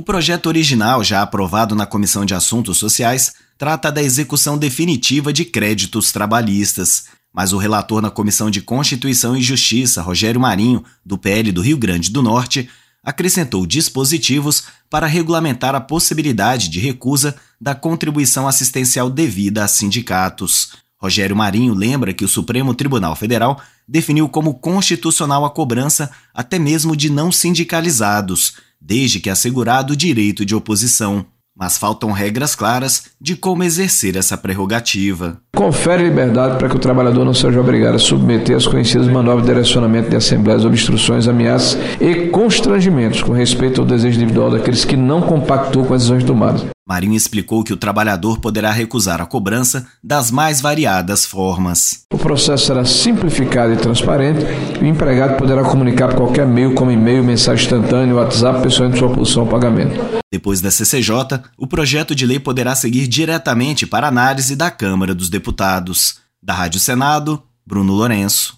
O projeto original, já aprovado na Comissão de Assuntos Sociais, trata da execução definitiva de créditos trabalhistas. Mas o relator na Comissão de Constituição e Justiça, Rogério Marinho, do PL do Rio Grande do Norte, acrescentou dispositivos para regulamentar a possibilidade de recusa da contribuição assistencial devida a sindicatos. Rogério Marinho lembra que o Supremo Tribunal Federal definiu como constitucional a cobrança até mesmo de não sindicalizados, desde que assegurado o direito de oposição. Mas faltam regras claras de como exercer essa prerrogativa. Confere liberdade para que o trabalhador não seja obrigado a submeter as conhecidas manobras de direcionamento de assembleias, obstruções, ameaças e constrangimentos com respeito ao desejo individual daqueles que não compactuam com as decisões tomadas. Marinho explicou que o trabalhador poderá recusar a cobrança das mais variadas formas. O processo será simplificado e transparente e o empregado poderá comunicar por qualquer meio, como e-mail, mensagem instantânea, WhatsApp, pessoalmente sua posição ao pagamento. Depois da CCJ, o projeto de lei poderá seguir diretamente para análise da Câmara dos Deputados. Da Rádio Senado, Bruno Lourenço.